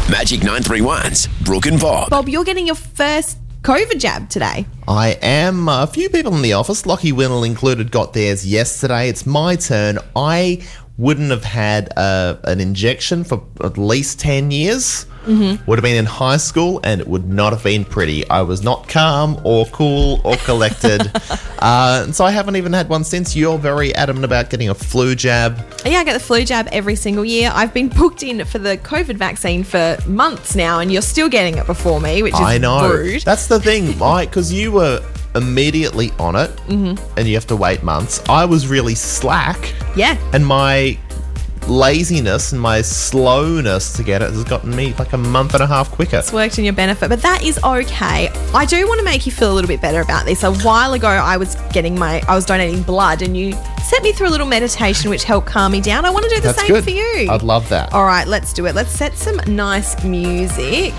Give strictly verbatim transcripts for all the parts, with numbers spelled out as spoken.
Magic nine three one's Brooke and Bob. Bob, you're getting your first COVID jab today. I am. A few people in the office, Lockie Winnell included, got theirs yesterday. It's my turn. I wouldn't have had uh, an injection for at least ten years. Mm-hmm. Would have been in high school and it would not have been pretty. I was not calm or cool or collected. uh, and so I haven't even had one since. You're very adamant about getting a flu jab. Yeah, I get the flu jab every single year. I've been booked in for the COVID vaccine for months now and you're still getting it before me, which is I know. rude. That's the thing, Mike, because you were immediately on it mm-hmm. and you have to wait months. I was really slack. Yeah. And my laziness and my slowness to get it has gotten me like a month and a half quicker. It's worked in your benefit, but that is okay. I do want to make you feel a little bit better about this. A while ago, I was getting my, I was donating blood and you sent me through a little meditation which helped calm me down. I want to do the That's same good. for you. I'd love that. All right, let's do it. Let's set some nice music.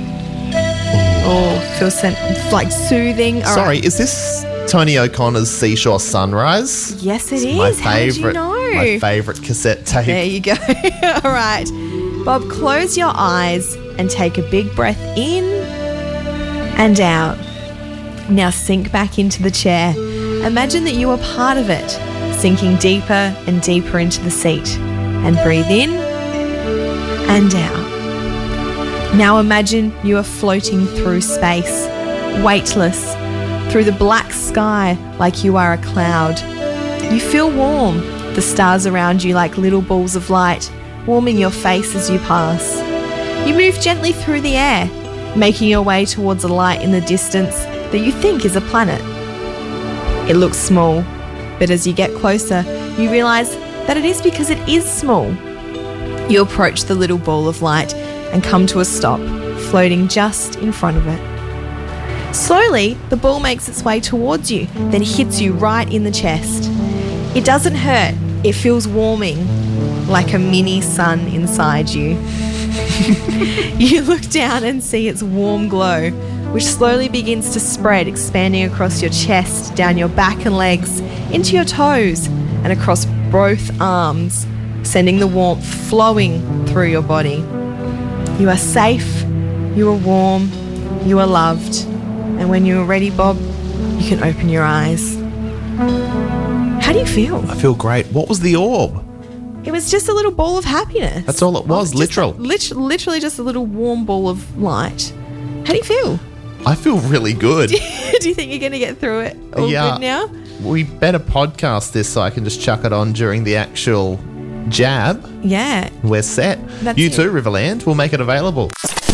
Oh, feels like soothing. All Sorry, right. is this Tony O'Connor's Seashore Sunrise? Yes, it it's is. My How did you favourite, know? my favourite cassette tape. There you go. All right. Bob, close your eyes and take a big breath in and out. Now sink back into the chair. Imagine that you are part of it, sinking deeper and deeper into the seat. And breathe in and out. Now imagine you are floating through space, weightless, through the black sky like you are a cloud. You feel warm, the stars around you like little balls of light, warming your face as you pass. You move gently through the air, making your way towards a light in the distance that you think is a planet. It looks small, but as you get closer, you realise that it is because it is small. You approach the little ball of light and come to a stop, floating just in front of it. Slowly, the ball makes its way towards you, then hits you right in the chest. It doesn't hurt, it feels warming, like a mini sun inside you. You look down and see its warm glow, which slowly begins to spread, expanding across your chest, down your back and legs, into your toes, and across both arms, sending the warmth flowing through your body. You are safe, you are warm, you are loved. And when you are ready, Bob, you can open your eyes. How do you feel? I feel great. What was the orb? It was just a little ball of happiness. That's all it was, Just literal. a- lit- literally just a little warm ball of light. How do you feel? I feel really good. Do you think you're going to get through it all Yeah. good now? We better podcast this so I can just chuck it on during the actual jab. Yeah. We're set. That's you it. too, Riverland. We'll make it available.